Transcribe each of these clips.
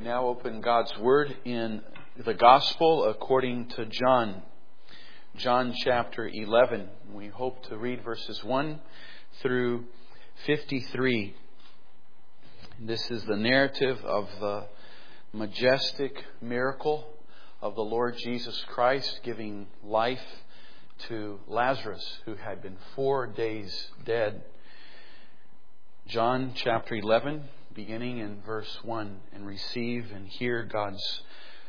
We now open God's Word in the Gospel according to John. John chapter 11. We hope to read verses 1 through 53. This is the narrative of the majestic miracle of the Lord Jesus Christ giving life to Lazarus, who had been 4 days dead. John chapter 11, beginning in verse 1, and receive and hear God's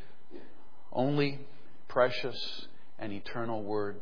only precious and eternal word.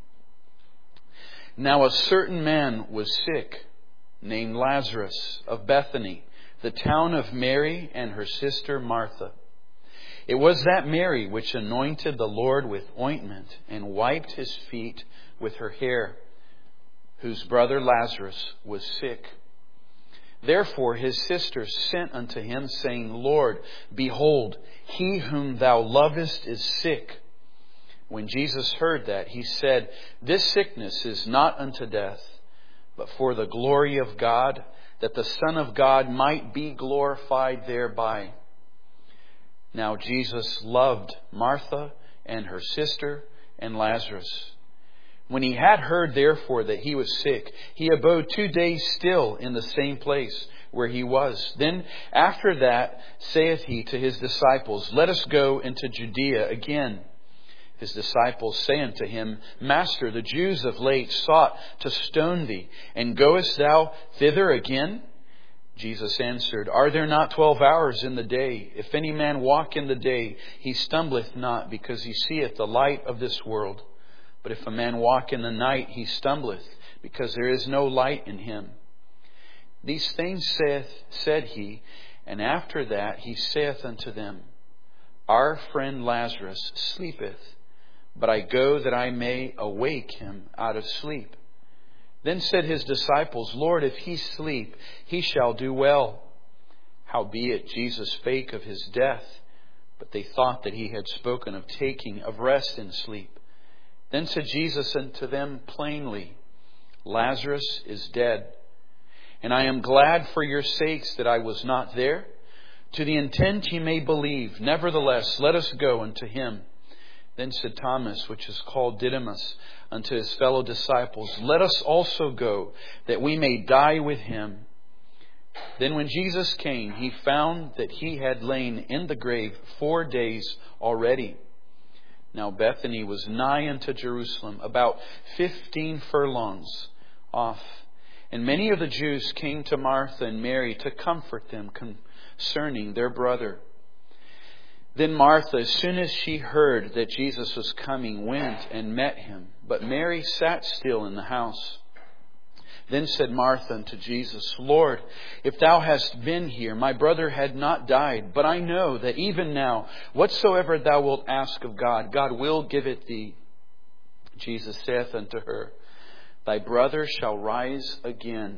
Now a certain man was sick, named Lazarus, of Bethany, the town of Mary and her sister Martha. It was that Mary which anointed the Lord with ointment and wiped his feet with her hair, whose brother Lazarus was sick. Therefore his sister sent unto him, saying, Lord, behold, he whom thou lovest is sick. When Jesus heard that, he said, This sickness is not unto death, but for the glory of God, that the Son of God might be glorified thereby. Now Jesus loved Martha and her sister and Lazarus. When he had heard therefore that he was sick, he abode 2 days still in the same place where he was. Then after that saith he to his disciples, Let us go into Judea again. His disciples say unto him, Master, the Jews of late sought to stone thee, and goest thou thither again? Jesus answered, Are there not 12 hours in the day? If any man walk in the day, he stumbleth not, because he seeth the light of this world. But if a man walk in the night, he stumbleth, because there is no light in him. These things said he, and after that he saith unto them, Our friend Lazarus sleepeth, but I go that I may awake him out of sleep. Then said his disciples, Lord, if he sleep, he shall do well. Howbeit Jesus spake of his death, but they thought that he had spoken of taking of rest in sleep. Then said Jesus unto them plainly, Lazarus is dead, and I am glad for your sakes that I was not there, to the intent ye may believe. Nevertheless, let us go unto him. Then said Thomas, which is called Didymus, unto his fellow disciples, Let us also go, that we may die with him. Then when Jesus came, he found that he had lain in the grave 4 days already. Now Bethany was nigh unto Jerusalem, about 15 furlongs off. And many of the Jews came to Martha and Mary to comfort them concerning their brother. Then Martha, as soon as she heard that Jesus was coming, went and met him. But Mary sat still in the house. Then said Martha unto Jesus, Lord, if thou hadst been here, my brother had not died. But I know that even now, whatsoever thou wilt ask of God, God will give it thee. Jesus saith unto her, Thy brother shall rise again.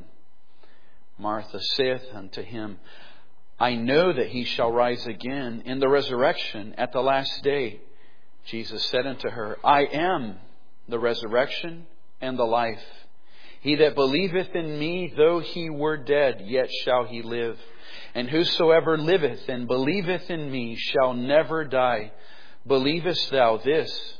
Martha saith unto him, I know that he shall rise again in the resurrection at the last day. Jesus said unto her, I am the resurrection and the life. He that believeth in me, though he were dead, yet shall he live. And whosoever liveth and believeth in me shall never die. Believest thou this?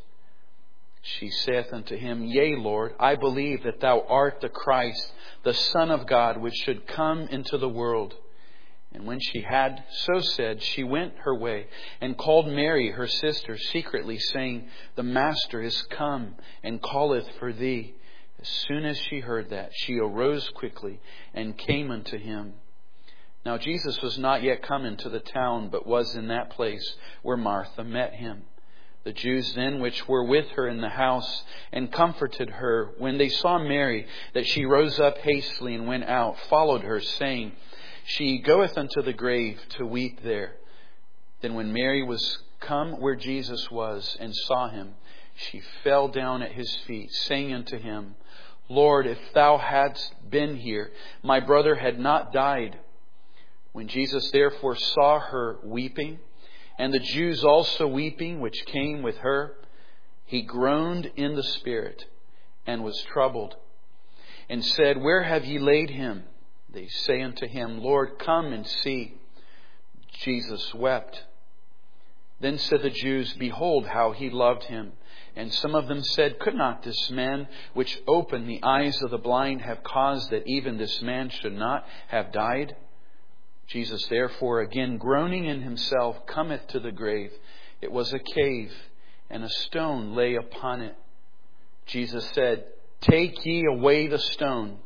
She saith unto him, Yea, Lord, I believe that thou art the Christ, the Son of God, which should come into the world. And when she had so said, she went her way and called Mary, her sister, secretly, saying, The Master is come and calleth for thee. As soon as she heard that, she arose quickly and came unto him. Now Jesus was not yet come into the town, but was in that place where Martha met him. The Jews then which were with her in the house and comforted her, when they saw Mary, that she rose up hastily and went out, followed her, saying, She goeth unto the grave to weep there. Then when Mary was come where Jesus was and saw him, she fell down at his feet, saying unto him, Lord, if thou hadst been here, my brother had not died. When Jesus therefore saw her weeping, and the Jews also weeping, which came with her, he groaned in the spirit, and was troubled, and said, Where have ye laid him? They say unto him, Lord, come and see. Jesus wept. Then said the Jews, Behold how he loved him. And some of them said, Could not this man which opened the eyes of the blind have caused that even this man should not have died? Jesus therefore, again groaning in himself, cometh to the grave. It was a cave, and a stone lay upon it. Jesus said, Take ye away the stone.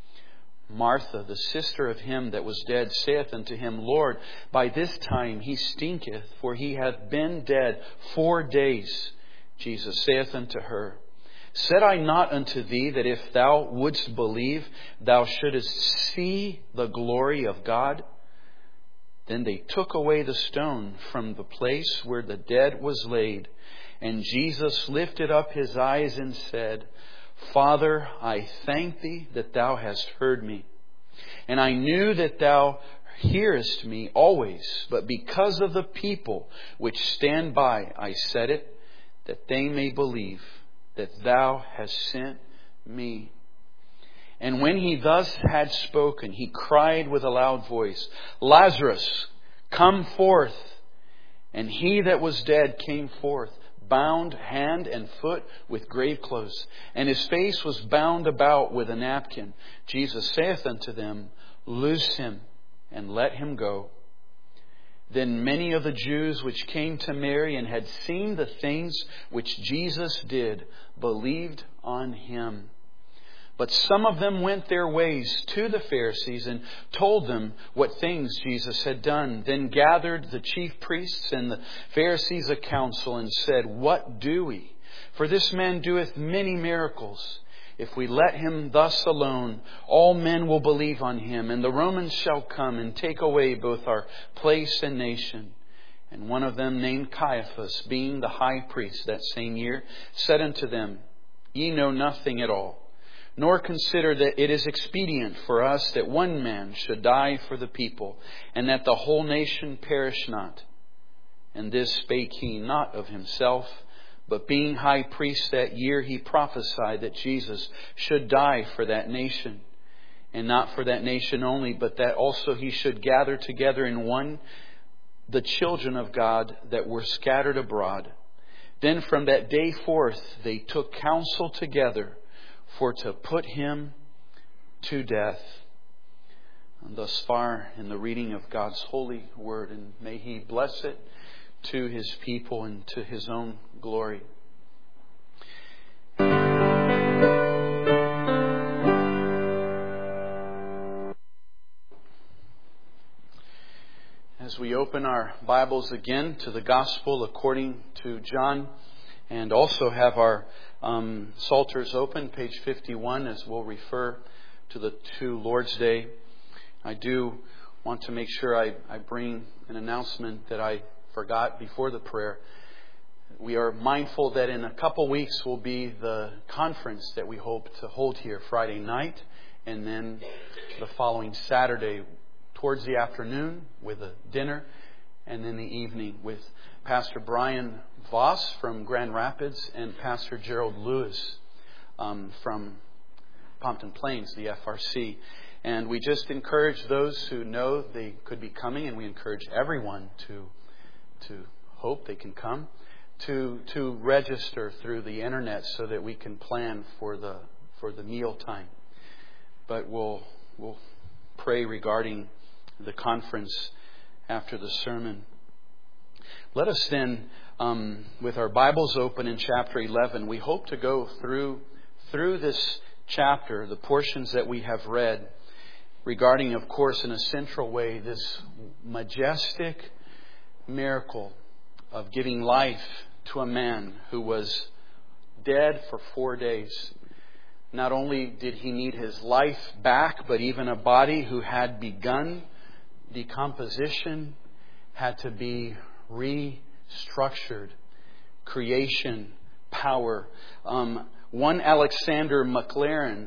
Martha, the sister of him that was dead, saith unto him, Lord, by this time he stinketh, for he hath been dead 4 days. Jesus saith unto her, Said I not unto thee that if thou wouldst believe, thou shouldest see the glory of God? Then they took away the stone from the place where the dead was laid. And Jesus lifted up his eyes and said, Father, I thank thee that thou hast heard me. And I knew that thou hearest me always, but because of the people which stand by, I said it, that they may believe that thou hast sent me. And when he thus had spoken, he cried with a loud voice, Lazarus, come forth. And he that was dead came forth, bound hand and foot with grave clothes, and his face was bound about with a napkin. Jesus saith unto them, Loose him, and let him go. Then many of the Jews which came to Mary and had seen the things which Jesus did believed on him. But some of them went their ways to the Pharisees and told them what things Jesus had done. Then gathered the chief priests and the Pharisees a council and said, What do we? For this man doeth many miracles. If we let him thus alone, all men will believe on him, and the Romans shall come and take away both our place and nation. And one of them, named Caiaphas, being the high priest that same year, said unto them, Ye know nothing at all, nor consider that it is expedient for us that one man should die for the people, and that the whole nation perish not. And this spake he not of himself, but being high priest that year, he prophesied that Jesus should die for that nation. And not for that nation only, but that also he should gather together in one the children of God that were scattered abroad. Then from that day forth they took counsel together for to put him to death. And thus far in the reading of God's holy word, and may he bless it to his people and to his own glory. As we open our Bibles again to the Gospel according to John, and also have our Psalters open, page 51, as we'll refer to Lord's Day, I do want to make sure I bring an announcement that I forgot before the prayer. We are mindful that in a couple weeks will be the conference that we hope to hold here Friday night, and then the following Saturday towards the afternoon with a dinner, and then the evening with Pastor Brian Voss from Grand Rapids and Pastor Gerald Lewis from Pompton Plains, the FRC. And we just encourage those who know they could be coming, and we encourage everyone to hope they can come, to register through the internet so that we can plan for the meal time. But we'll pray regarding the conference after the sermon. Let us then, with our Bibles open in chapter 11, we hope to go through this chapter, the portions that we have read, regarding, of course, in a central way, this majestic miracle of giving life to a man who was dead for 4 days. Not only did he need his life back, but even a body who had begun decomposition had to be restructured. Creation, power. One Alexander McLaren,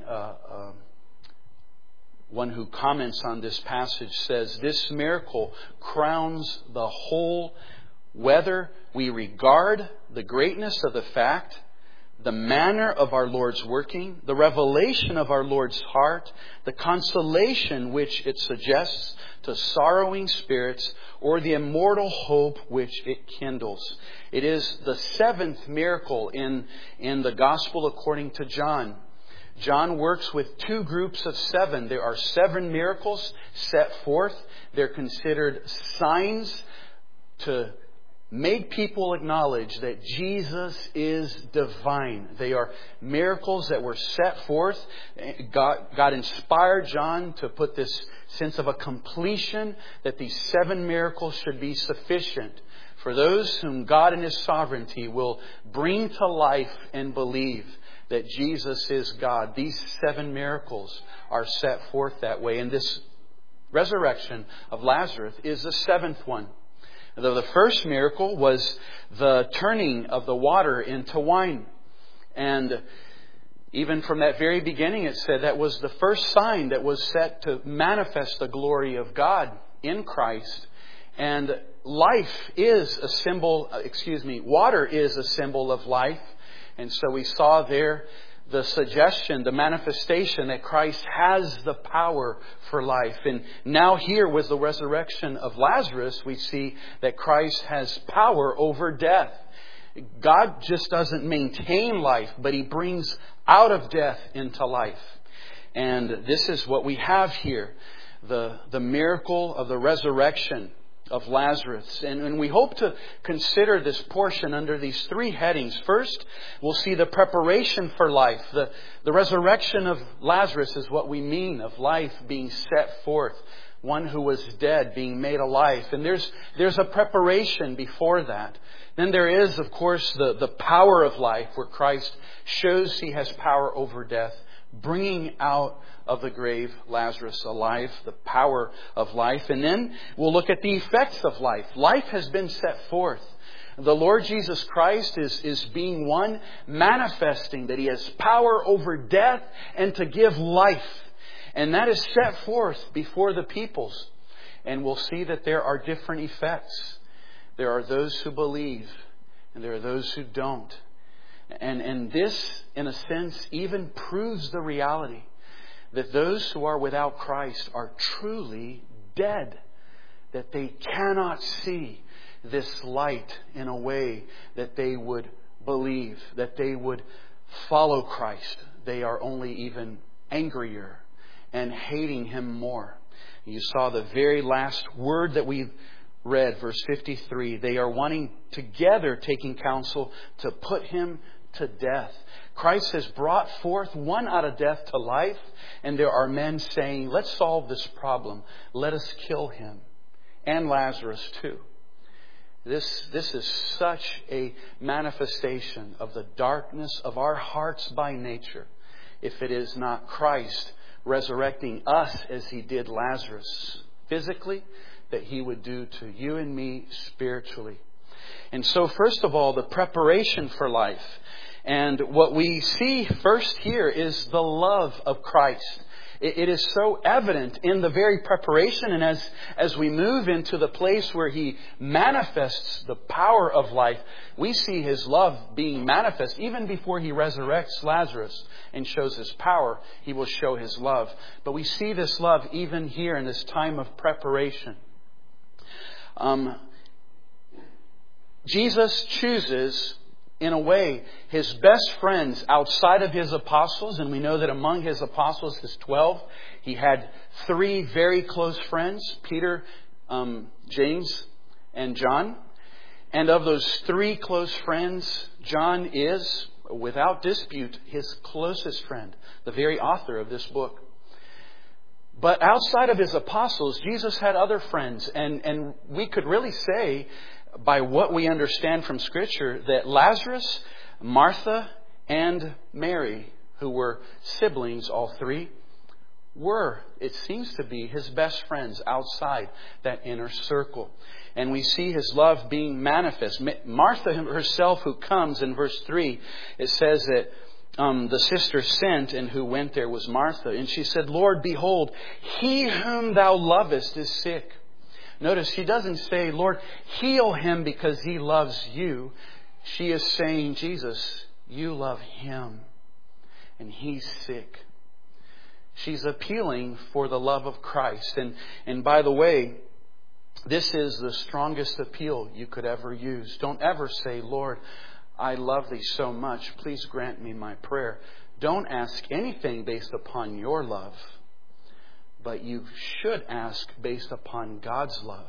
one who comments on this passage, says, This miracle crowns the whole, whether we regard the greatness of the fact the manner of our Lord's working, the revelation of our Lord's heart, the consolation which it suggests to sorrowing spirits, or the immortal hope which it kindles. It is the seventh miracle in the Gospel according to John. John works with two groups of seven. There are 7 miracles set forth. They're considered signs to make people acknowledge that Jesus is divine. They are miracles that were set forth. God inspired John to put this sense of a completion, that these 7 miracles should be sufficient for those whom God in His sovereignty will bring to life and believe that Jesus is God. These 7 miracles are set forth that way. And this resurrection of Lazarus is the 7th one. Though the first miracle was the turning of the water into wine. And even from that very beginning, it said that was the first sign that was set to manifest the glory of God in Christ. And life is a symbol, water is a symbol of life. And so we saw there the suggestion, the manifestation that Christ has the power for life. And now here with the resurrection of Lazarus, we see that Christ has power over death. God just doesn't maintain life, but He brings out of death into life. And this is what we have here, the miracle of the resurrection of Lazarus. And we hope to consider this portion under these 3 headings. First, we'll see the preparation for life. The resurrection of Lazarus is what we mean of life being set forth. One who was dead being made alive. And there's a preparation before that. Then there is, of course, the power of life, where Christ shows He has power over death, bringing out of the grave Lazarus alive, the power of life. And then we'll look at the effects of life. Life has been set forth. The Lord Jesus Christ is being one manifesting that He has power over death and to give life. And that is set forth before the peoples. And we'll see that there are different effects. There are those who believe and there are those who don't. And this, in a sense, even proves the reality that those who are without Christ are truly dead. That they cannot see this light in a way that they would believe, that they would follow Christ. They are only even angrier and hating Him more. You saw the very last word that we read, verse 53. They are wanting together, taking counsel, to put Him to death. Christ has brought forth one out of death to life, and there are men saying, let's solve this problem. Let us kill him. And Lazarus too. This is such a manifestation of the darkness of our hearts by nature. If it is not Christ resurrecting us as He did Lazarus physically, that He would do to you and me spiritually. And so first of all, the preparation for life. And what we see first here is the love of Christ. It is so evident in the very preparation, and as we move into the place where He manifests the power of life, we see His love being manifest. Even before He resurrects Lazarus and shows His power, He will show His love. But we see this love even here in this time of preparation. Jesus chooses, in a way, His best friends outside of His apostles. And we know that among His apostles, His 12, He had 3 very close friends, Peter, James, and John. And of those 3 close friends, John is, without dispute, His closest friend, the very author of this book. But outside of His apostles, Jesus had other friends. And we could really say, by what we understand from Scripture, that Lazarus, Martha, and Mary, who were siblings, all 3, were, it seems to be, His best friends outside that inner circle. And we see His love being manifest. Martha herself, who comes in verse 3, it says that the sister sent, and who went there was Martha. And she said, Lord, behold, he whom Thou lovest is sick. Notice, she doesn't say, Lord, heal him because he loves you. She is saying, Jesus, You love him. And he's sick. She's appealing for the love of Christ. And by the way, this is the strongest appeal you could ever use. Don't ever say, Lord, I love thee so much. Please grant me my prayer. Don't ask anything based upon your love. But you should ask based upon God's love.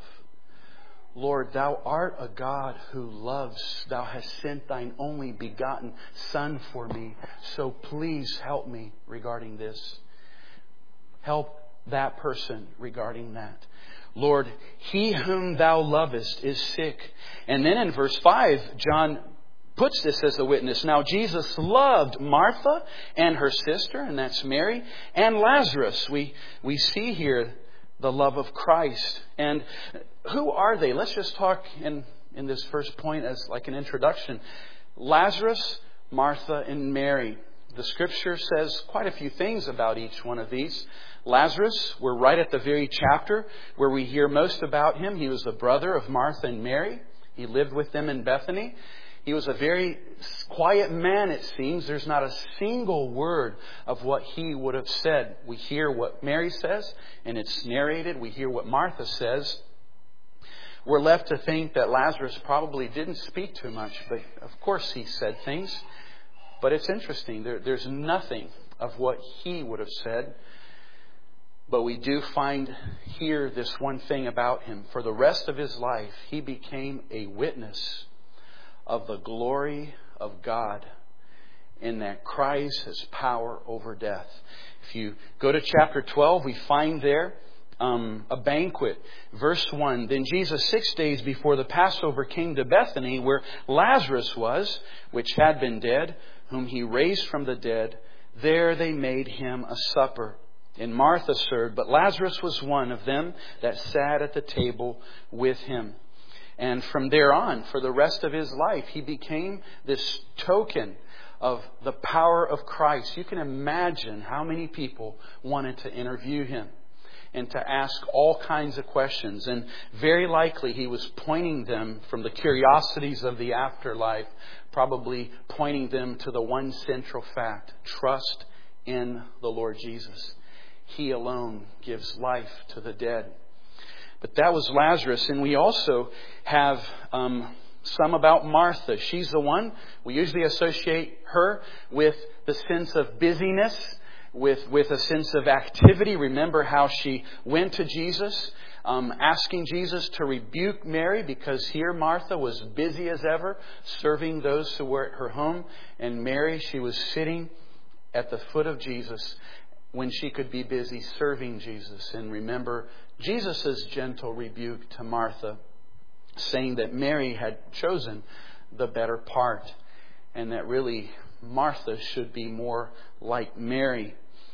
Lord, thou art a God who loves. Thou hast sent thine only begotten Son for me. So please help me regarding this. Help that person regarding that. Lord, he whom thou lovest is sick. And then in verse 5, John puts this as a witness. Now Jesus loved Martha and her sister, and that's Mary, and Lazarus. We see here the love of Christ. And who are they? Let's just talk in this first point as like an introduction. Lazarus, Martha, and Mary. The Scripture says quite a few things about each one of these. Lazarus, we're right at the very chapter where we hear most about him. He was the brother of Martha and Mary. He lived with them in Bethany. He was a very quiet man, it seems. There's not a single word of what he would have said. We hear what Mary says, and it's narrated. We hear what Martha says. We're left to think that Lazarus probably didn't speak too much, but of course he said things. But it's interesting. There's nothing of what he would have said. But we do find here this one thing about him. For the rest of his life, he became a witness of the glory of God, in that Christ has power over death. If you go to chapter 12, we find there a banquet. Verse 1, Then Jesus 6 days before the Passover came to Bethany, where Lazarus was, which had been dead, whom he raised from the dead. There they made him a supper. And Martha served, but Lazarus was one of them that sat at the table with him. And from there on, for the rest of his life, he became this token of the power of Christ. You can imagine how many people wanted to interview him and to ask all kinds of questions. And very likely he was pointing them from the curiosities of the afterlife, probably pointing them to the one central fact: trust in the Lord Jesus. He alone gives life to the dead. But that was Lazarus. And we also have some about Martha. She's the one. We usually associate her with the sense of busyness, with a sense of activity. Remember how she went to Jesus, asking Jesus to rebuke Mary, because here Martha was busy as ever, serving those who were at her home. And Mary, she was sitting at the foot of Jesus when she could be busy serving Jesus. And remember Jesus' gentle rebuke to Martha, saying that Mary had chosen the better part, and that really Martha should be more like Mary.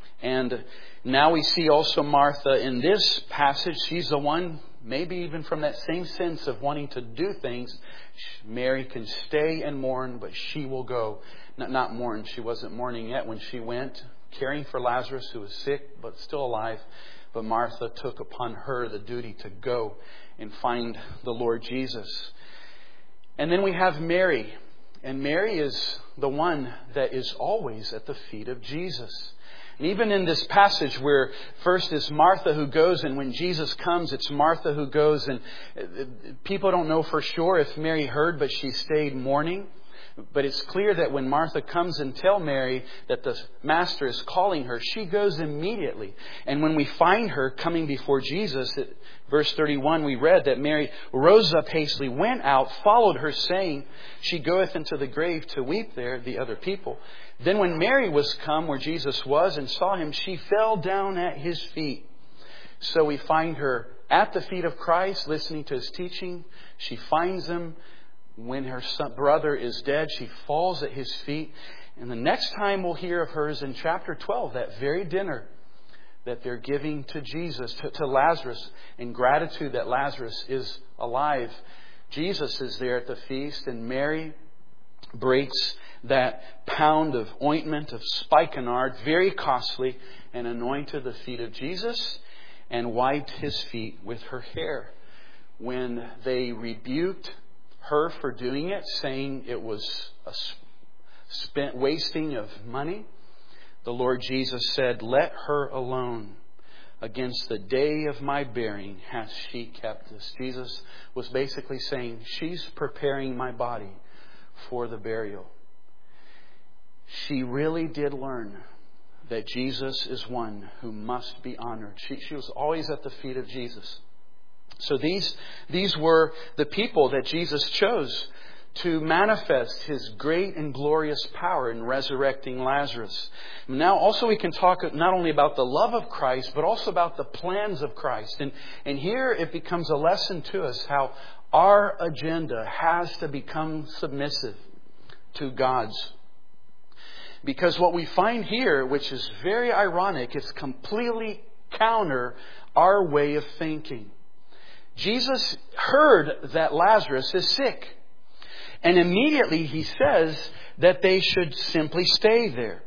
And now we see also Martha in this passage. She's the one, maybe even from that same sense of wanting to do things. Mary can stay and mourn, but she will go. Not mourn. She wasn't mourning yet when she went, caring for Lazarus, who was sick but still alive. But Martha took upon her the duty to go and find the Lord Jesus. And then we have Mary. And Mary is the one that is always at the feet of Jesus. And even in this passage where first it's Martha who goes, and when Jesus comes, it's Martha who goes. And people don't know for sure if Mary heard, but she stayed mourning. But it's clear that when Martha comes and tells Mary that the Master is calling her, she goes immediately. And when we find her coming before Jesus, at verse 31, we read that Mary rose up hastily, went out, followed her, saying, She goeth into the grave to weep there, the other people. Then when Mary was come where Jesus was and saw him, she fell down at his feet. So we find her at the feet of Christ, listening to his teaching. She finds him. When her brother is dead, she falls at his feet. And the next time we'll hear of her is in chapter 12, that very dinner that they're giving to Jesus, to Lazarus, in gratitude that Lazarus is alive. Jesus is there at the feast, and Mary breaks that pound of ointment of spikenard, very costly, and anointed the feet of Jesus and wiped his feet with her hair. When they rebuked her for doing it, saying it was a wasting of money, the Lord Jesus said, "Let her alone. Against the day of my bearing hath she kept this." Jesus was basically saying, she's preparing my body for the burial. She really did learn that Jesus is one who must be honored. She was always at the feet of Jesus. So these were the people that Jesus chose to manifest His great and glorious power in resurrecting Lazarus. Now also we can talk not only about the love of Christ, but also about the plans of Christ. And here it becomes a lesson to us how our agenda has to become submissive to God's. Because what we find here, which is very ironic, it's completely counter our way of thinking. Jesus heard that Lazarus is sick. And immediately He says that they should simply stay there.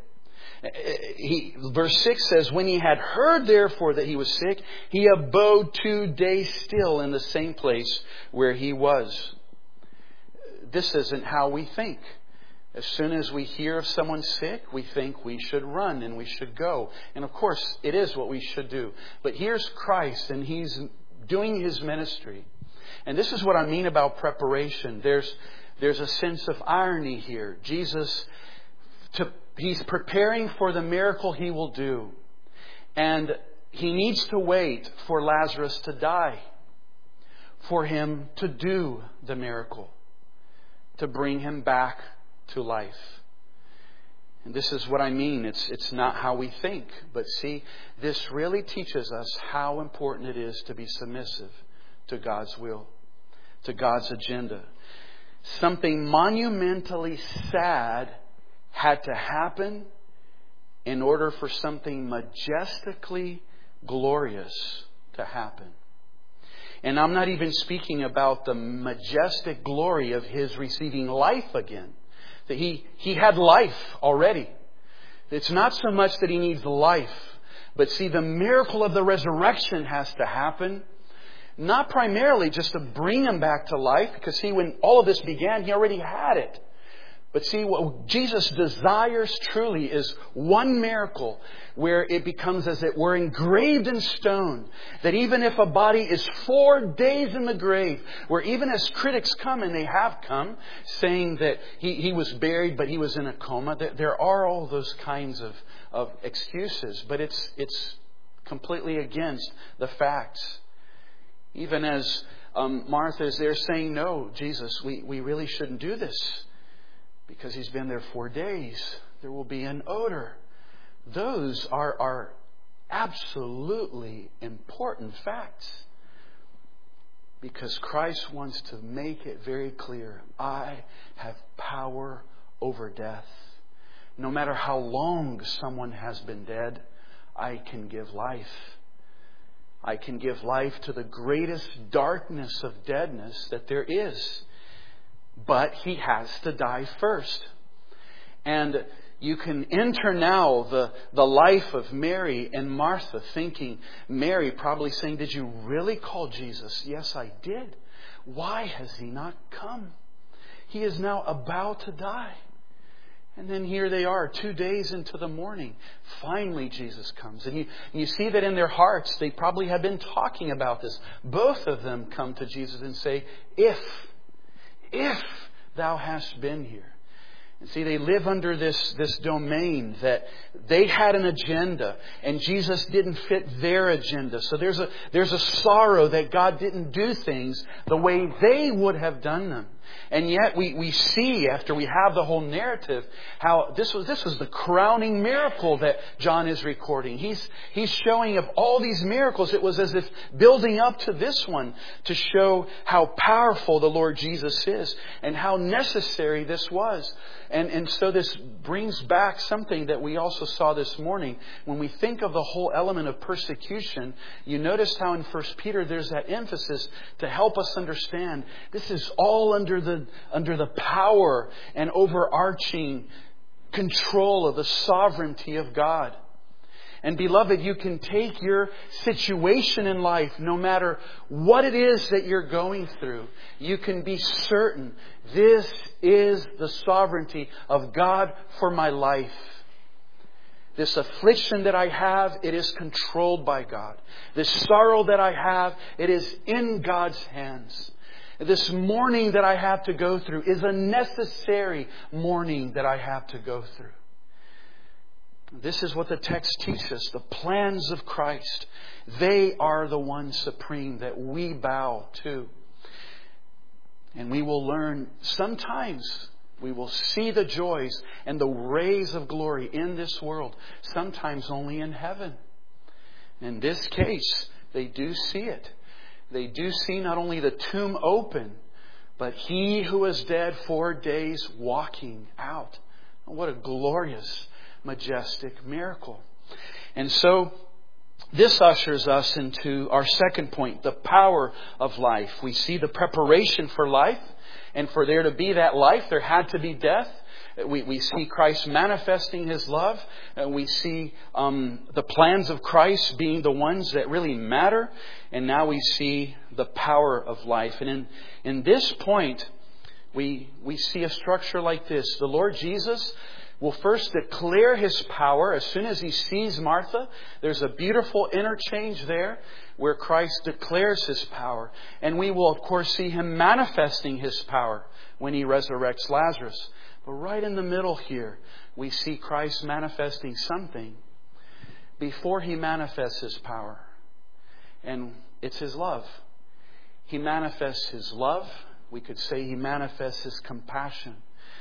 Verse 6 says, when He had heard therefore that he was sick, He abode 2 days still in the same place where He was. This isn't how we think. As soon as we hear of someone sick, we think we should run and we should go. And of course, it is what we should do. But here's Christ, and He's doing His ministry. And this is what I mean about preparation. There's a sense of irony here. Jesus, He's preparing for the miracle He will do. And He needs to wait for Lazarus to die, for Him to do the miracle, to bring him back to life. And this is what I mean. It's not how we think. But see, this really teaches us how important it is to be submissive to God's will, to God's agenda. Something monumentally sad had to happen in order for something majestically glorious to happen. And I'm not even speaking about the majestic glory of His receiving life again. That He had life already. It's not so much that He needs life. But see, the miracle of the resurrection has to happen. Not primarily just to bring Him back to life. Because see, when all of this began, He already had it. But see, what Jesus desires truly is one miracle where it becomes as it were engraved in stone. That even if a body is 4 days in the grave, where even as critics come, and they have come, saying that he was buried but he was in a coma, there are all those kinds of excuses. But it's completely against the facts. Even as Martha is there saying, "No, Jesus, we really shouldn't do this. Because he's been there 4 days. There will be an odor." Those are absolutely important facts. Because Christ wants to make it very clear. I have power over death. No matter how long someone has been dead, I can give life. I can give life to the greatest darkness of deadness that there is. But He has to die first. And you can enter now the life of Mary and Martha, thinking, Mary probably saying, "Did you really call Jesus?" "Yes, I did." "Why has He not come? He is now about to die." And then here they are, 2 days into the morning. Finally, Jesus comes. And you see that in their hearts, they probably have been talking about this. Both of them come to Jesus and say, if Thou hast been here. And see, they live under this domain that they had an agenda and Jesus didn't fit their agenda. So there's a sorrow that God didn't do things the way they would have done them. And yet we see, after we have the whole narrative, how this was the crowning miracle that John is recording. He's showing of all these miracles, it was as if building up to this one to show how powerful the Lord Jesus is and how necessary this was. And so this brings back something that we also saw this morning. When we think of the whole element of persecution, you notice how in 1 Peter there's that emphasis to help us understand this is all under the power and overarching control of the sovereignty of God. And beloved, you can take your situation in life, no matter what it is that you're going through. You can be certain this is the sovereignty of God for my life. This affliction that I have, it is controlled by God. This sorrow that I have, it is in God's hands. This mourning that I have to go through is a necessary mourning that I have to go through. This is what the text teaches us. The plans of Christ, they are the ones supreme that we bow to. And we will learn sometimes we will see the joys and the rays of glory in this world, sometimes only in heaven. In this case, they do see it. They do see not only the tomb open, but He who was dead 4 days walking out. What a glorious, majestic miracle. And so, this ushers us into our second point, the power of life. We see the preparation for life. And for there to be that life, there had to be death. We see Christ manifesting His love. We see the plans of Christ being the ones that really matter. And now we see the power of life. And in this point, we see a structure like this. The Lord Jesus will first declare His power. As soon as He sees Martha, there's a beautiful interchange there where Christ declares His power. And we will, of course, see Him manifesting His power when He resurrects Lazarus. But right in the middle here, we see Christ manifesting something before He manifests His power. And it's His love. He manifests His love. We could say He manifests His compassion.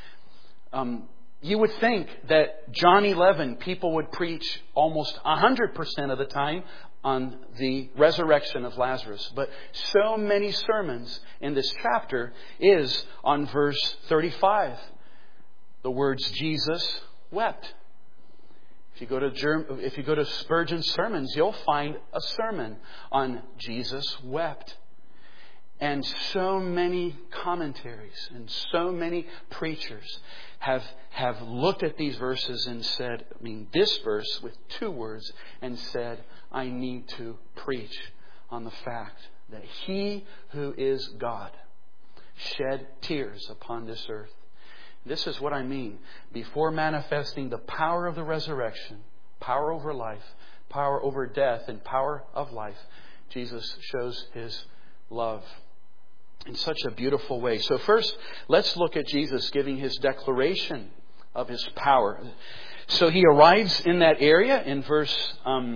You would think that John 11, people would preach almost 100% of the time on the resurrection of Lazarus. But so many sermons in this chapter is on verse 35. The words, Jesus wept. If you go to Spurgeon's sermons, you'll find a sermon on Jesus wept. And so many commentaries and so many preachers have looked at these verses and said, this verse with 2 words, and said, I need to preach on the fact that He who is God shed tears upon this earth. This is what I mean. Before manifesting the power of the resurrection, power over life, power over death, and power of life, Jesus shows His love in such a beautiful way. So first, let's look at Jesus giving His declaration of His power. So He arrives in that area in verse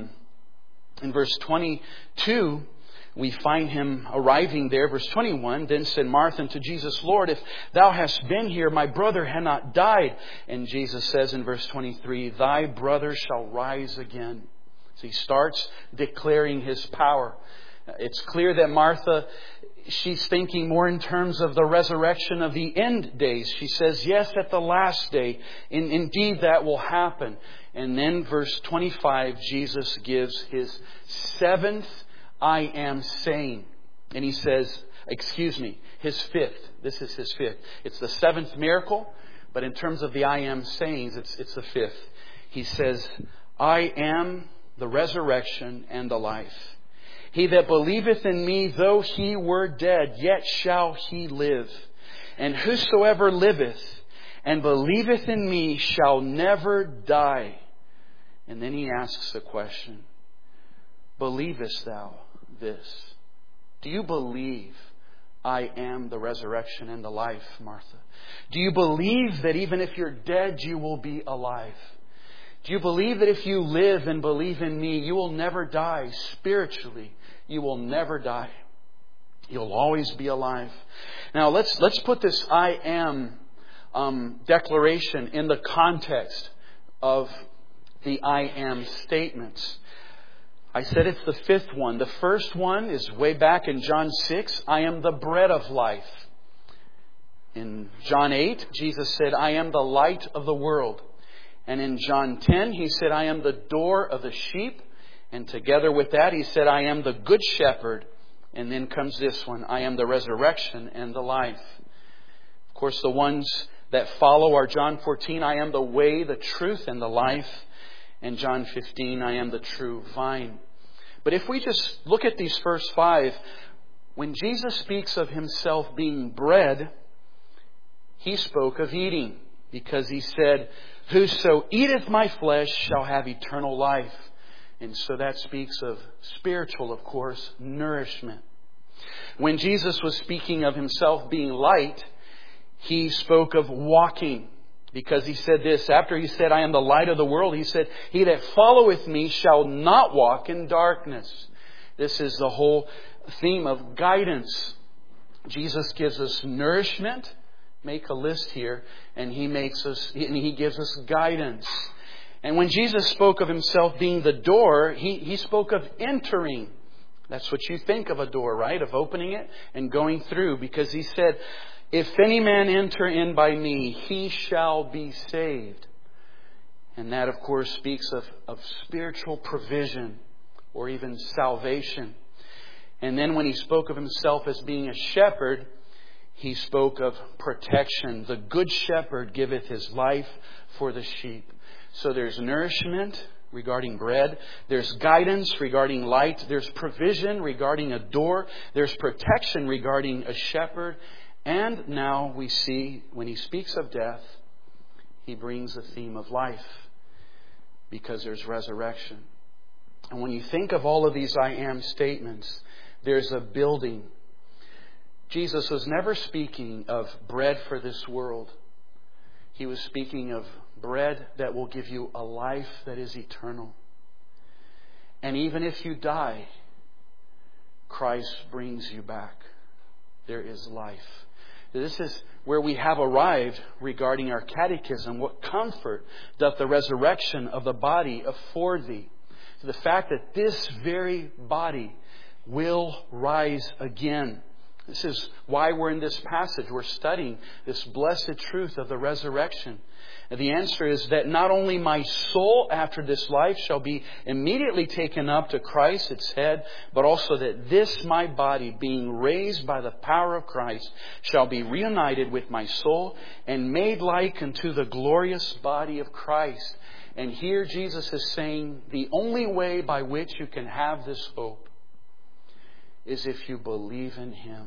22. We find Him arriving there. Verse 21, then said Martha unto Jesus, Lord, if Thou hast been here, my brother had not died. And Jesus says in verse 23, Thy brother shall rise again. So He starts declaring His power. It's clear that Martha, she's thinking more in terms of the resurrection of the end days. She says, yes, at the last day. Indeed, that will happen. And then verse 25, Jesus gives His 7th I am saying. And He says, His 5th. This is His 5th. It's the 7th miracle, but in terms of the I am sayings, it's the 5th. He says, I am the resurrection and the life. He that believeth in me, though he were dead, yet shall he live. And whosoever liveth and believeth in me shall never die. And then He asks the question, believest thou this? Do you believe I am the resurrection and the life, Martha? Do you believe that even if you're dead, you will be alive? Do you believe that if you live and believe in me, you will never die spiritually? You will never die. You'll always be alive. Now let's put this I am declaration in the context of the I am statements. I said it's the 5th one. The first one is way back in John 6. I am the bread of life. In John 8, Jesus said, I am the light of the world. And in John 10, He said, I am the door of the sheep. And together with that, He said, I am the good shepherd. And then comes this one, I am the resurrection and the life. Of course, the ones that follow are John 14, I am the way, the truth, and the life. And John 15, I am the true vine. But if we just look at these first 5, when Jesus speaks of Himself being bread, He spoke of eating, because He said, whoso eateth my flesh shall have eternal life. And so that speaks of spiritual, of course, nourishment. When Jesus was speaking of Himself being light, He spoke of walking, because He said this. After He said, I am the light of the world, He said, he that followeth me shall not walk in darkness. This is the whole theme of guidance. Jesus gives us nourishment. Make a list here. And He gives us guidance. And when Jesus spoke of Himself being the door, He spoke of entering. That's what you think of a door, right? Of opening it and going through. Because He said, if any man enter in by me, he shall be saved. And that, of course, speaks of spiritual provision or even salvation. And then when He spoke of Himself as being a shepherd, He spoke of protection. The good shepherd giveth his life for the sheep. So there's nourishment regarding bread. There's guidance regarding light. There's provision regarding a door. There's protection regarding a shepherd. And now we see, when He speaks of death, He brings the theme of life, because there's resurrection. And when you think of all of these I am statements, there's a building. Jesus was never speaking of bread for this world. He was speaking of bread that will give you a life that is eternal. And even if you die, Christ brings you back. There is life. This is where we have arrived regarding our catechism. What comfort doth the resurrection of the body afford thee? To the fact that this very body will rise again. This is why we're in this passage. We're studying this blessed truth of the resurrection. And the answer is that not only my soul after this life shall be immediately taken up to Christ, its head, but also that this my body, being raised by the power of Christ, shall be reunited with my soul and made like unto the glorious body of Christ. And here Jesus is saying the only way by which you can have this hope is if you believe in Him,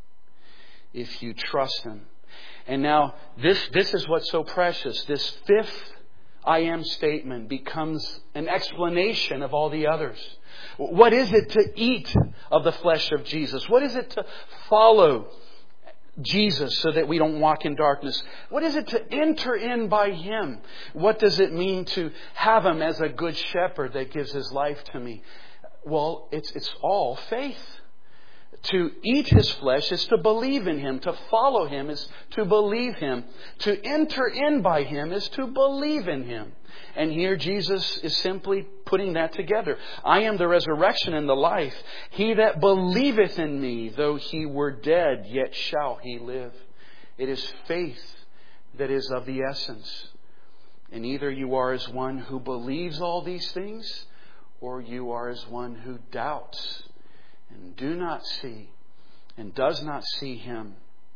if you trust Him. And now, this is what's so precious. This 5th I am statement becomes an explanation of all the others. What is it to eat of the flesh of Jesus? What is it to follow Jesus so that we don't walk in darkness? What is it to enter in by Him? What does it mean to have Him as a good shepherd that gives His life to me? Well, it's all faith. To eat His flesh is to believe in Him. To follow Him is to believe Him. To enter in by Him is to believe in Him. And here Jesus is simply putting that together. I am the resurrection and the life. He that believeth in me, though he were dead, yet shall he live. It is faith that is of the essence. And either you are as one who believes all these things, or you are as one who doubts and do not see and does not see Him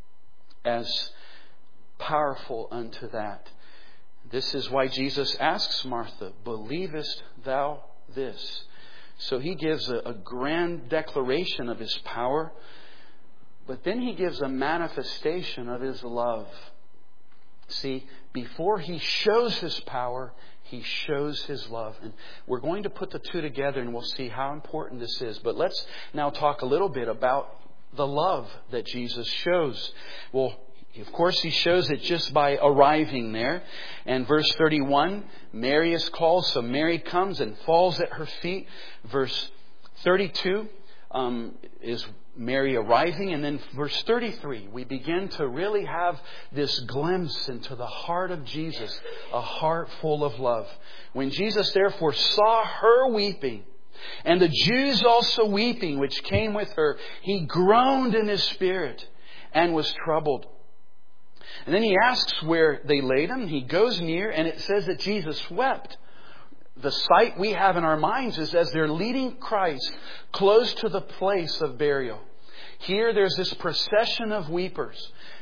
as powerful unto that. This is why Jesus asks Martha, believest thou this? So He gives a grand declaration of His power, but then He gives a manifestation of His love. See, before He shows His power, He shows His love. And we're going to put the two together and we'll see how important this is. But let's now talk a little bit about the love that Jesus shows. Well, of course, He shows it just by arriving there. And verse 31, Mary is called. So Mary comes and falls at her feet. Verse 32 is Mary arriving. And then verse 33, we begin to really have this glimpse into the heart of Jesus, a heart full of love. When Jesus therefore saw her weeping, and the Jews also weeping, which came with her, He groaned in His spirit and was troubled. And then He asks where they laid Him. He goes near, and it says that Jesus wept. The sight we have in our minds is as they're leading Christ close to the place of burial. Here there's this procession of weepers.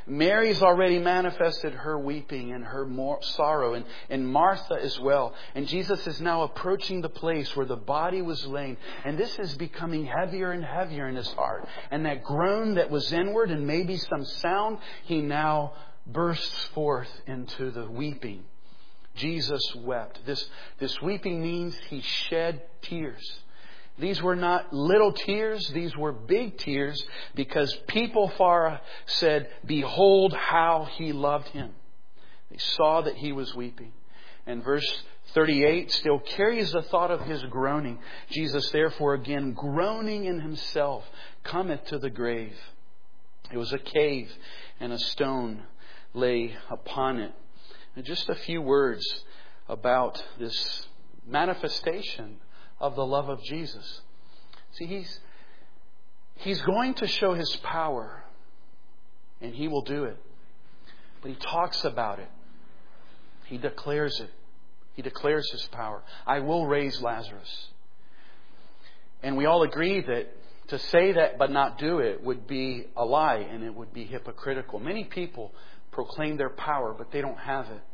Mary's already manifested her weeping and her sorrow, and Martha as well. And Jesus is now approaching the place where the body was laying. And this is becoming heavier and heavier in his heart. And that groan that was inward and maybe some sound, he now bursts forth into the weeping. Jesus wept. This weeping means he shed tears. These were not little tears. These were big tears because people far said, "Behold how he loved him." They saw that he was weeping. And verse 38 still carries the thought of his groaning. Jesus, therefore, again, groaning in himself, cometh to the grave. It was a cave, and a stone lay upon it. And just a few words about this manifestation of the love of Jesus. See, He's going to show His power, and He will do it. But He talks about it. He declares it. He declares His power. I will raise Lazarus. And we all agree that to say that but not do it would be a lie, and it would be hypocritical. Many people proclaim their power, but they don't have it.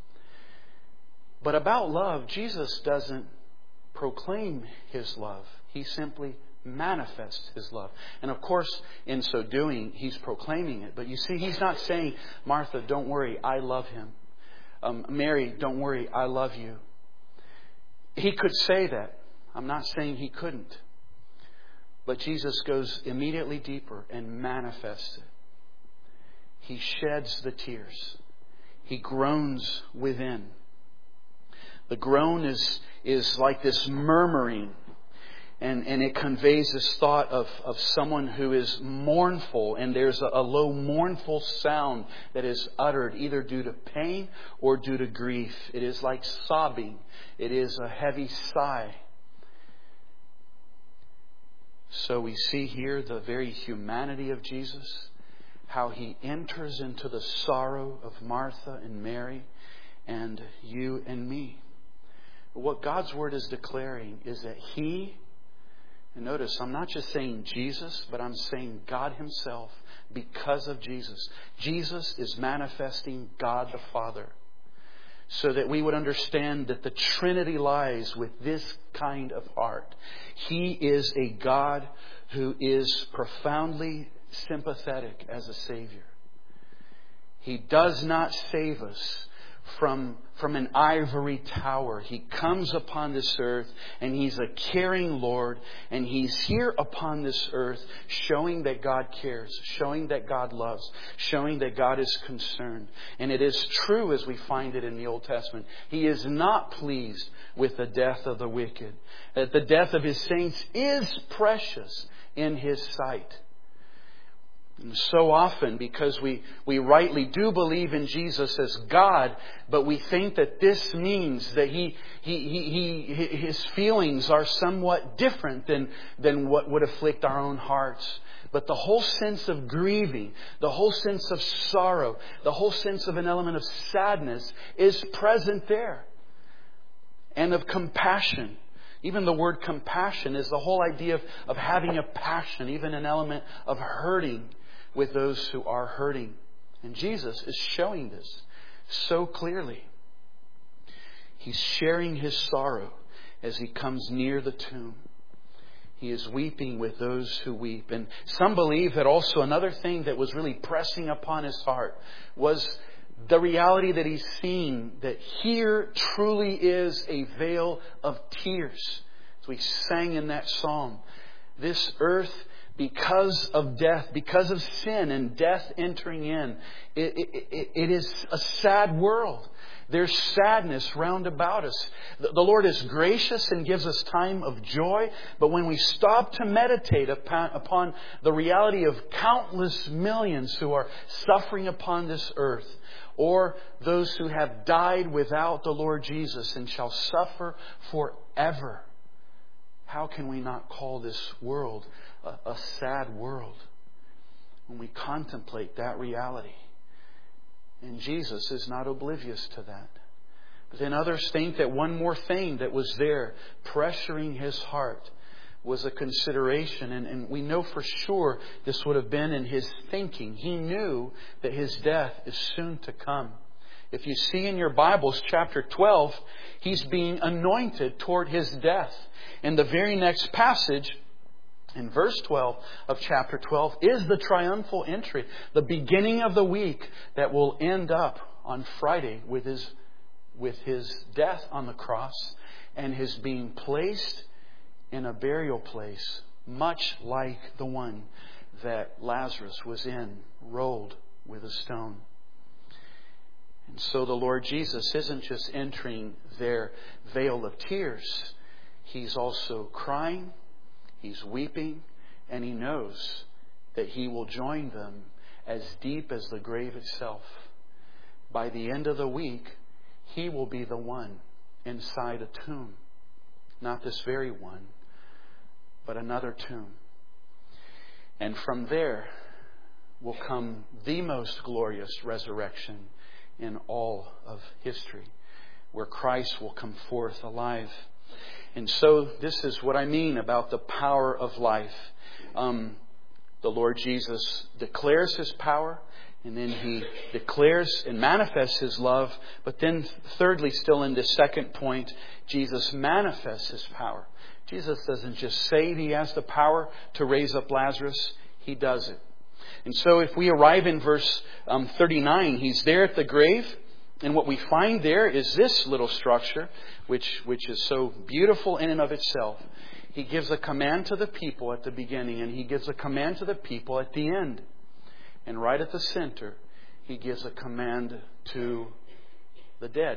But about love, Jesus doesn't proclaim His love. He simply manifests His love. And of course, in so doing, He's proclaiming it. But you see, He's not saying, "Martha, don't worry, I love him. Mary, don't worry, I love you." He could say that. I'm not saying He couldn't. But Jesus goes immediately deeper and manifests it. He sheds the tears. He groans within. The groan is like this murmuring. And it conveys this thought of someone who is mournful. And there's a low mournful sound that is uttered either due to pain or due to grief. It is like sobbing. It is a heavy sigh. So we see here the very humanity of Jesus. How He enters into the sorrow of Martha and Mary and you and me. What God's Word is declaring is that He, and notice, I'm not just saying Jesus, but I'm saying God Himself because of Jesus. Jesus is manifesting God the Father. So that we would understand that the Trinity lies with this kind of heart. He is a God who is profoundly sympathetic as a Savior. He does not save us from an ivory tower. He comes upon this earth and He's a caring Lord, and He's here upon this earth showing that God cares, showing that God loves, showing that God is concerned. And it is true as we find it in the Old Testament. He is not pleased with the death of the wicked. That the death of His saints is precious in His sight. And so often, because we rightly do believe in Jesus as God, but we think that this means that His feelings are somewhat different than what would afflict our own hearts. But the whole sense of grieving, the whole sense of sorrow, the whole sense of an element of sadness is present there. And of compassion. Even the word compassion is the whole idea of having a passion, even an element of hurting with those who are hurting. And Jesus is showing this so clearly. He's sharing His sorrow as He comes near the tomb. He is weeping with those who weep. And some believe that also another thing that was really pressing upon His heart was the reality that He's seeing that here truly is a veil of tears. As we sang in that psalm, this earth, because of death, because of sin and death entering in, it is a sad world. There's sadness round about us. The Lord is gracious and gives us time of joy. But when we stop to meditate upon the reality of countless millions who are suffering upon this earth, or those who have died without the Lord Jesus and shall suffer forever, how can we not call this world a sad world when we contemplate that reality? And Jesus is not oblivious to that. But then others think that one more thing that was there pressuring His heart was a consideration. And we know for sure this would have been in His thinking. He knew that His death is soon to come. If you see in your Bibles, chapter 12, He's being anointed toward His death. And the very next passage, in verse 12 of chapter 12, is the triumphal entry, the beginning of the week that will end up on Friday with His death on the cross and His being placed in a burial place, much like the one that Lazarus was in, rolled with a stone. And so the Lord Jesus isn't just entering their vale of tears. He's also crying, He's weeping, and He knows that He will join them as deep as the grave itself. By the end of the week, He will be the one inside a tomb. Not this very one, but another tomb. And from there will come the most glorious resurrection in all of history, where Christ will come forth alive. And so this is what I mean about the power of life. The Lord Jesus declares His power, and then He declares and manifests His love. But then thirdly, still in this second point, Jesus manifests His power. Jesus doesn't just say He has the power to raise up Lazarus. He does it. And so if we arrive in verse 39, He's there at the grave. And what we find there is this little structure, which is so beautiful in and of itself. He gives a command to the people at the beginning, and He gives a command to the people at the end. And right at the center, He gives a command to the dead.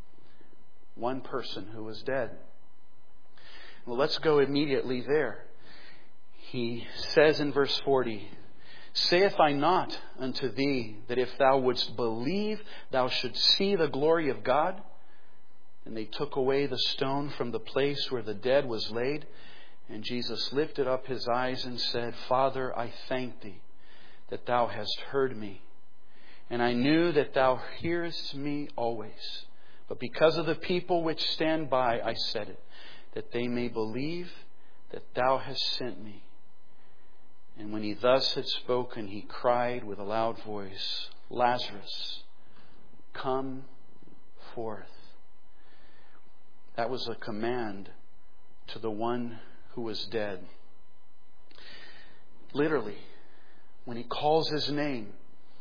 One person who was dead. Well, let's go immediately there. He says in verse 40, "Saith I not unto thee that if thou wouldst believe, thou shouldst see the glory of God? And they took away the stone from the place where the dead was laid. And Jesus lifted up His eyes and said, Father, I thank Thee that Thou hast heard me. And I knew that Thou hearest me always. But because of the people which stand by, I said it, that they may believe that Thou hast sent me. And when He thus had spoken, He cried with a loud voice, Lazarus, come forth." That was a command to the one who was dead. Literally, when He calls His name,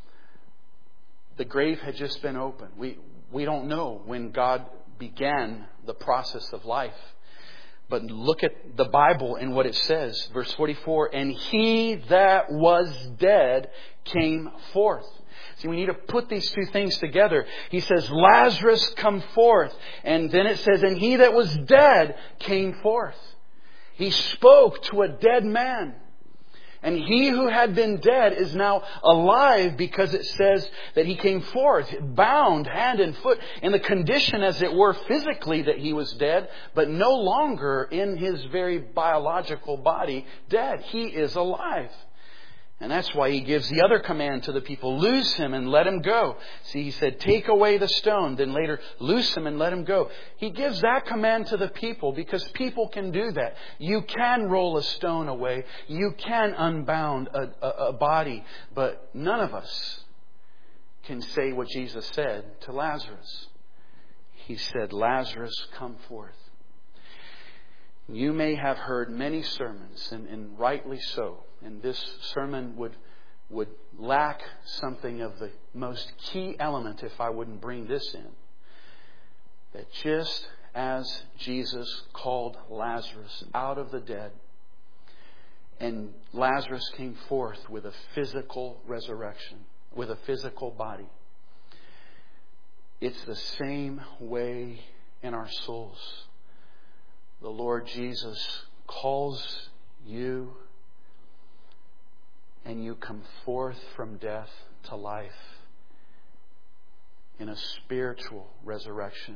the grave had just been opened. We don't know when God began the process of life. But look at the Bible and what it says. Verse 44, "And he that was dead came forth." See, we need to put these two things together. He says, Lazarus, come forth. And then it says, and he that was dead came forth. He spoke to a dead man. And he who had been dead is now alive, because it says that he came forth, bound hand and foot, in the condition, as it were, physically that he was dead, but no longer in his very biological body dead. He is alive. And that's why He gives the other command to the people, loose him and let him go. See, He said, take away the stone. Then later, loose him and let him go. He gives that command to the people because people can do that. You can roll a stone away. You can unbound a body. But none of us can say what Jesus said to Lazarus. He said, Lazarus, come forth. You may have heard many sermons, and rightly so. And this sermon would lack something of the most key element if I wouldn't bring this in. That just as Jesus called Lazarus out of the dead, and Lazarus came forth with a physical resurrection, with a physical body, it's the same way in our souls. The Lord Jesus calls you, and you come forth from death to life in a spiritual resurrection.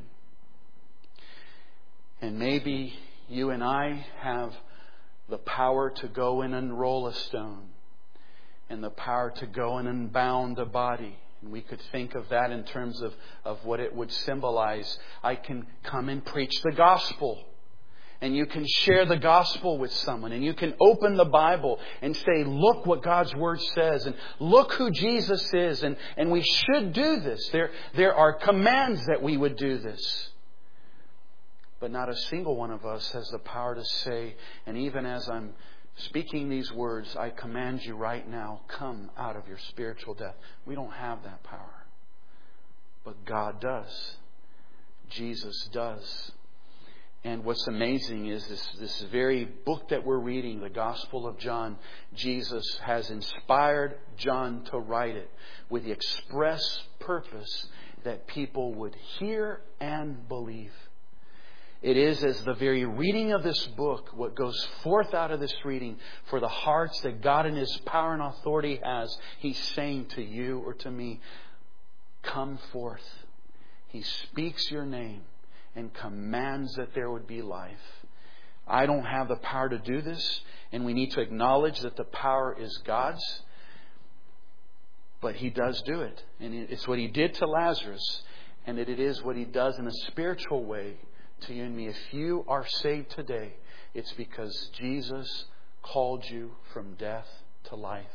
And maybe you and I have the power to go and unroll a stone, and the power to go and unbound a body. And we could think of that in terms of what it would symbolize. I can come and preach the gospel. And you can share the gospel with someone. And you can open the Bible and say, look what God's Word says. And look who Jesus is. And we should do this. There are commands that we would do this. But not a single one of us has the power to say, and even as I'm speaking these words, I command you right now, come out of your spiritual death. We don't have that power. But God does. Jesus does. And what's amazing is this very book that we're reading, the Gospel of John, Jesus has inspired John to write it with the express purpose that people would hear and believe. It is as the very reading of this book, what goes forth out of this reading, for the hearts that God in His power and authority has, He's saying to you or to me, come forth. He speaks your name and commands that there would be life. I don't have the power to do this, and we need to acknowledge that the power is God's. But He does do it. And it's what He did to Lazarus, and it is what He does in a spiritual way to you and me. If you are saved today, it's because Jesus called you from death to life.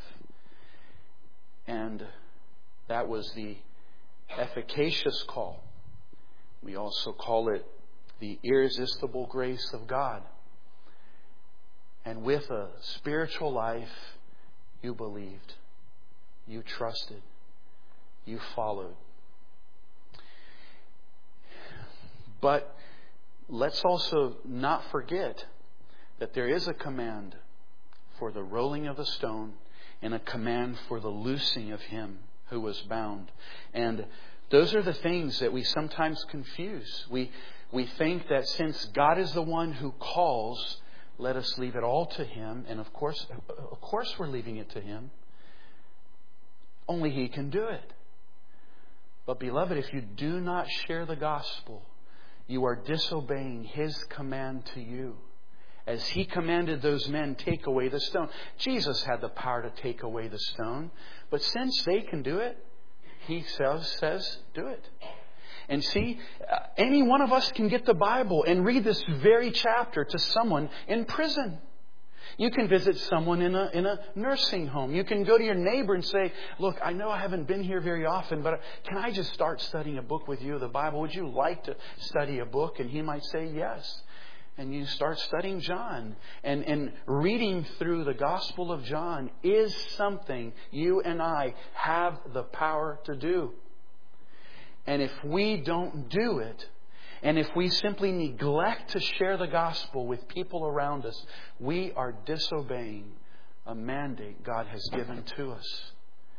And that was the efficacious call. We also call it the irresistible grace of God. And with a spiritual life, you believed, you trusted, you followed. But let's also not forget that there is a command for the rolling of the stone and a command for the loosing of him who was bound. And those are the things that we sometimes confuse. We think that since God is the one who calls, let us leave it all to Him. And of course we're leaving it to Him. Only He can do it. But beloved, if you do not share the gospel, you are disobeying His command to you. As He commanded those men, take away the stone. Jesus had the power to take away the stone. But since they can do it, He says, do it. And see, any one of us can get the Bible and read this very chapter to someone in prison. You can visit someone in a nursing home. You can go to your neighbor and say, look, I know I haven't been here very often, but can I just start studying a book with you, the Bible? Would you like to study a book? And he might say yes. And you start studying John. And reading through the Gospel of John is something you and I have the power to do. And if we don't do it, and if we simply neglect to share the gospel with people around us, we are disobeying a mandate God has given to us.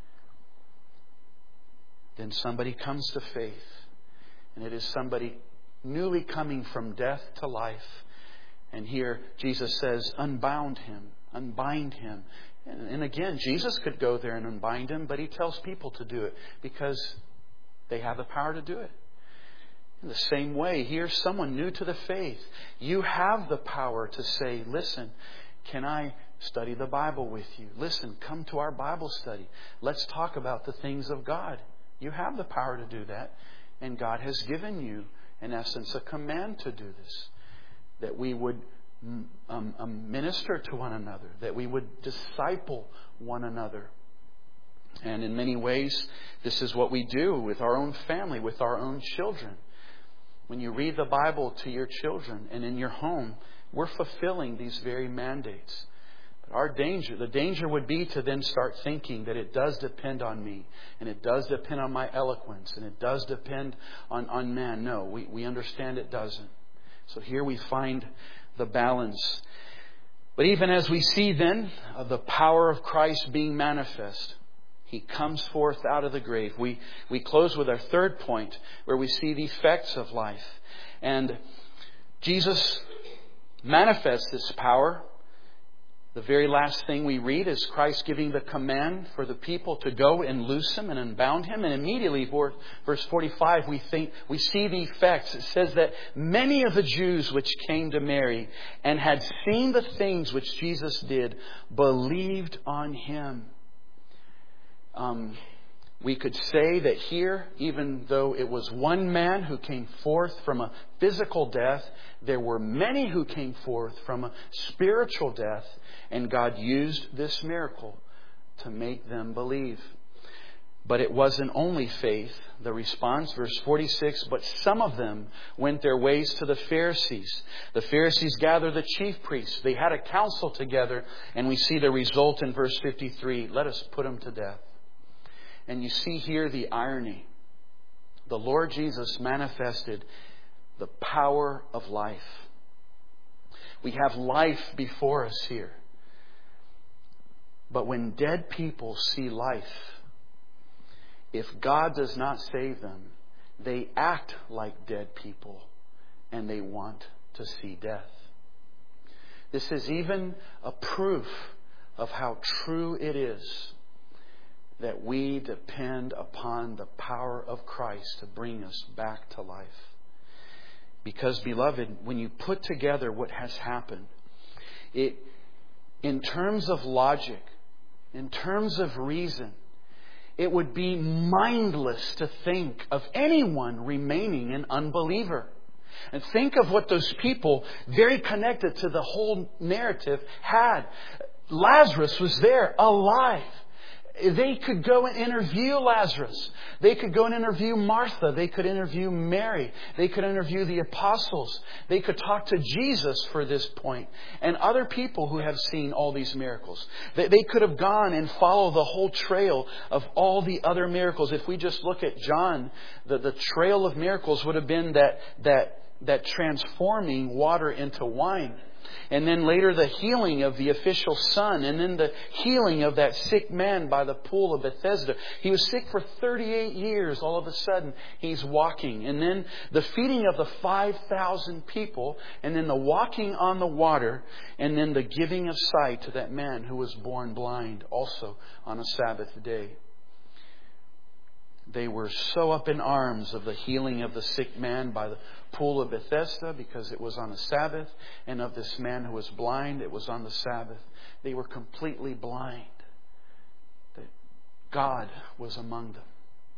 Then somebody comes to faith, and it is somebody newly coming from death to life. And here Jesus says, unbound him, unbind him. And again, Jesus could go there and unbind him, but He tells people to do it because they have the power to do it. In the same way, here's someone new to the faith. You have the power to say, listen, can I study the Bible with you? Listen, come to our Bible study. Let's talk about the things of God. You have the power to do that. And God has given you, in essence, a command to do this. That we would minister to one another. That we would disciple one another. And in many ways, this is what we do with our own family, with our own children. When you read the Bible to your children and in your home, we're fulfilling these very mandates. But the danger would be to then start thinking that it does depend on me, and it does depend on my eloquence, and it does depend on man. No, we understand it doesn't. So here we find the balance. But even as we see then the power of Christ being manifest, He comes forth out of the grave. We close with our third point, where we see the effects of life. And Jesus manifests this power. The very last thing we read is Christ giving the command for the people to go and loose him and unbound him. And immediately, verse 45, we see the effects. It says that many of the Jews which came to Mary and had seen the things which Jesus did believed on Him. We could say that here, even though it was one man who came forth from a physical death, there were many who came forth from a spiritual death, and God used this miracle to make them believe. But it wasn't only faith. The response, verse 46, but some of them went their ways to the Pharisees. The Pharisees gathered the chief priests. They had a council together, and we see the result in verse 53. Let us put him to death. And you see here the irony. The Lord Jesus manifested the power of life. We have life before us here. But when dead people see life, if God does not save them, they act like dead people and they want to see death. This is even a proof of how true it is that we depend upon the power of Christ to bring us back to life. Because, beloved, when you put together what has happened, in terms of logic, in terms of reason, it would be mindless to think of anyone remaining an unbeliever. And think of what those people, very connected to the whole narrative, had. Lazarus was there, alive. They could go and interview Lazarus. They could go and interview Martha. They could interview Mary. They could interview the apostles. They could talk to Jesus for this point. And other people who have seen all these miracles. They could have gone and followed the whole trail of all the other miracles. If we just look at John, the trail of miracles would have been that transforming water into wine. And then later the healing of the official son. And then the healing of that sick man by the pool of Bethesda. He was sick for 38 years. All of a sudden he's walking. And then the feeding of the 5,000 people. And then the walking on the water. And then the giving of sight to that man who was born blind also on a Sabbath day. They were so up in arms of the healing of the sick man by the pool of Bethesda because it was on a Sabbath, and of this man who was blind, it was on the Sabbath. They were completely blind that God was among them.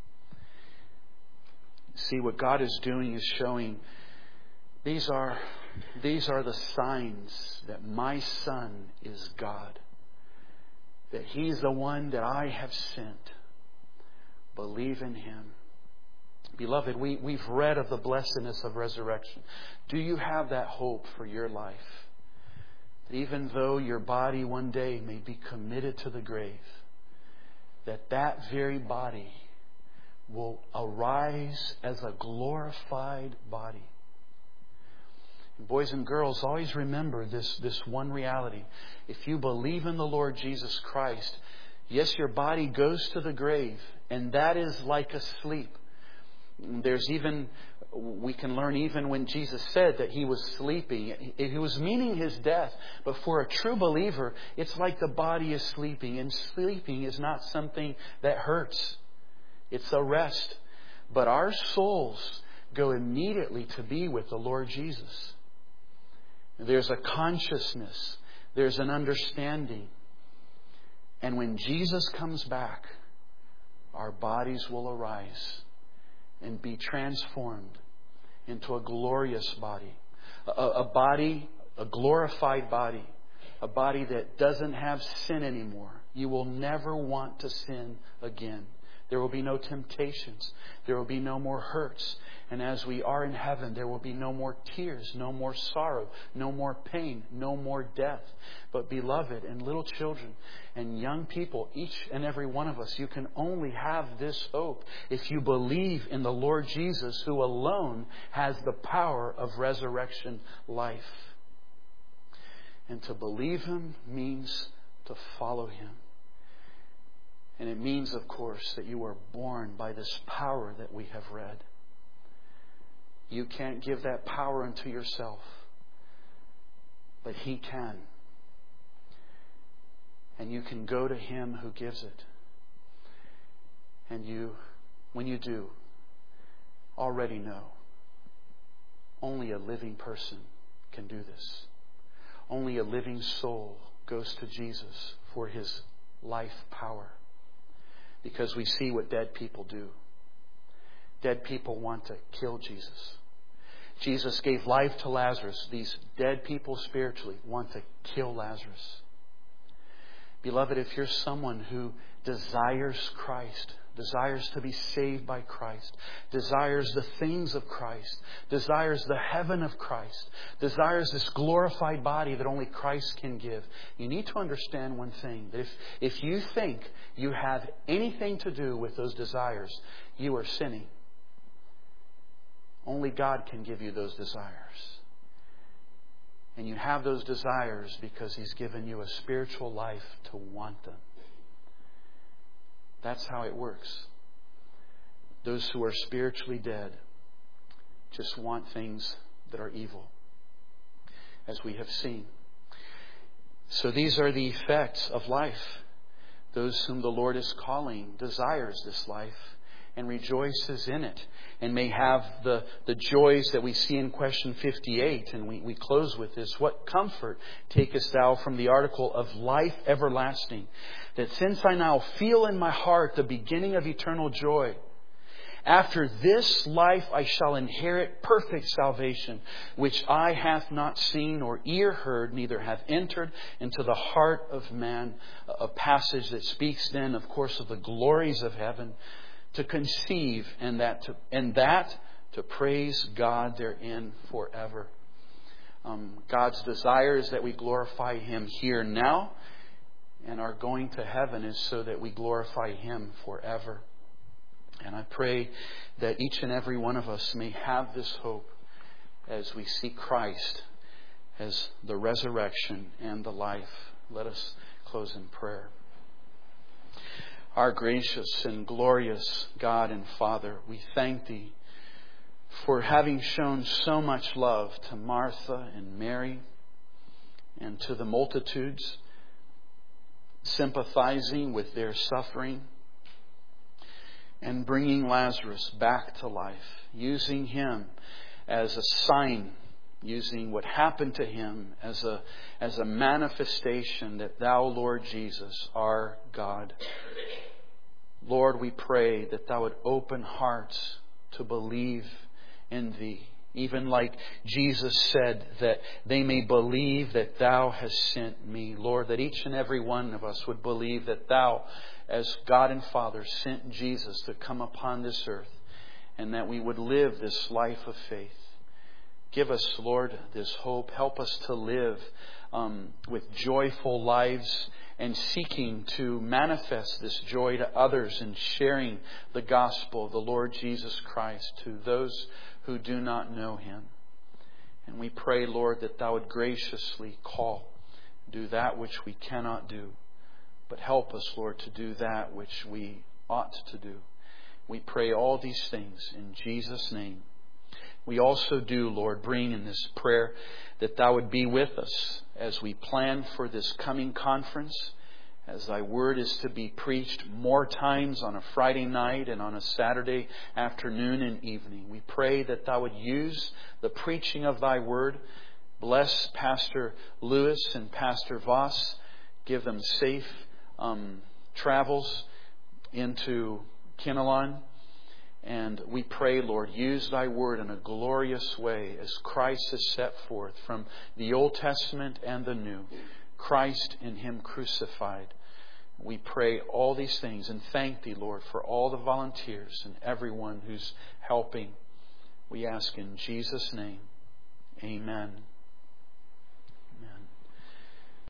See, what God is doing is showing these are the signs that my Son is God, that He's the one that I have sent. Believe in Him. Beloved, we've read of the blessedness of resurrection. Do you have that hope for your life? That even though your body one day may be committed to the grave, that very body will arise as a glorified body. And boys and girls, always remember this one reality. If you believe in the Lord Jesus Christ, yes, your body goes to the grave, and that is like a sleep. We can learn even when Jesus said that He was sleeping, He was meaning His death. But for a true believer, it's like the body is sleeping. And sleeping is not something that hurts. It's a rest. But our souls go immediately to be with the Lord Jesus. There's a consciousness. There's an understanding. And when Jesus comes back, our bodies will arise and be transformed into a glorious body. A glorified body. A body that doesn't have sin anymore. You will never want to sin again. There will be no temptations. There will be no more hurts. And as we are in heaven, there will be no more tears, no more sorrow, no more pain, no more death. But beloved and little children and young people, each and every one of us, you can only have this hope if you believe in the Lord Jesus, who alone has the power of resurrection life. And to believe Him means to follow Him. And it means, of course, that you are born by this power that we have read. You can't give that power unto yourself, but He can. And you can go to Him who gives it. And when you do, already know, only a living person can do this. Only a living soul goes to Jesus for His life power. because we see what dead people do. Dead people want to kill Jesus. Jesus gave life to Lazarus. These dead people spiritually want to kill Lazarus. Beloved, if you're someone who desires Christ, desires to be saved by Christ, desires the things of Christ, desires the heaven of Christ, desires this glorified body that only Christ can give, you need to understand one thing, that if you think you have anything to do with those desires, you are sinning. Only God can give you those desires. And you have those desires because He's given you a spiritual life to want them. That's how it works. Those who are spiritually dead just want things that are evil, as we have seen. So these are the effects of life. Those whom the Lord is calling desires this life and rejoices in it, and may have the joys that we see in question 58. And we close with this. What comfort takest thou from the article of life everlasting, that since I now feel in my heart the beginning of eternal joy, after this life I shall inherit perfect salvation, which eye hath not seen or ear heard, neither hath entered into the heart of man. A passage that speaks then, of course, of the glories of heaven, to conceive and that to praise God therein forever. God's desire is that we glorify Him here now, and our going to heaven is so that we glorify Him forever. And I pray that each and every one of us may have this hope as we see Christ as the resurrection and the life. Let us close in prayer. Our gracious and glorious God and Father, we thank Thee for having shown so much love to Martha and Mary and to the multitudes, sympathizing with their suffering and bringing Lazarus back to life, using him as a sign, using what happened to him as a manifestation that Thou, Lord Jesus, are God. Lord, we pray that Thou would open hearts to believe in Thee. Even like Jesus said, that they may believe that Thou hast sent me. Lord, that each and every one of us would believe that Thou, as God and Father, sent Jesus to come upon this earth, and that we would live this life of faith. Give us, Lord, this hope. Help us to live with joyful lives and seeking to manifest this joy to others and sharing the gospel of the Lord Jesus Christ to those who do not know Him. And we pray, Lord, that Thou would graciously call, do that which we cannot do, but help us, Lord, to do that which we ought to do. We pray all these things in Jesus' name. We also do, Lord, bring in this prayer that Thou would be with us as we plan for this coming conference, as Thy Word is to be preached more times on a Friday night and on a Saturday afternoon and evening. We pray that Thou would use the preaching of Thy Word. Bless Pastor Lewis and Pastor Voss. Give them safe travels into Kinnelon. And we pray, Lord, use Thy Word in a glorious way as Christ is set forth from the Old Testament and the New. Christ in Him crucified. We pray all these things and thank Thee, Lord, for all the volunteers and everyone who's helping. We ask in Jesus' name. Amen.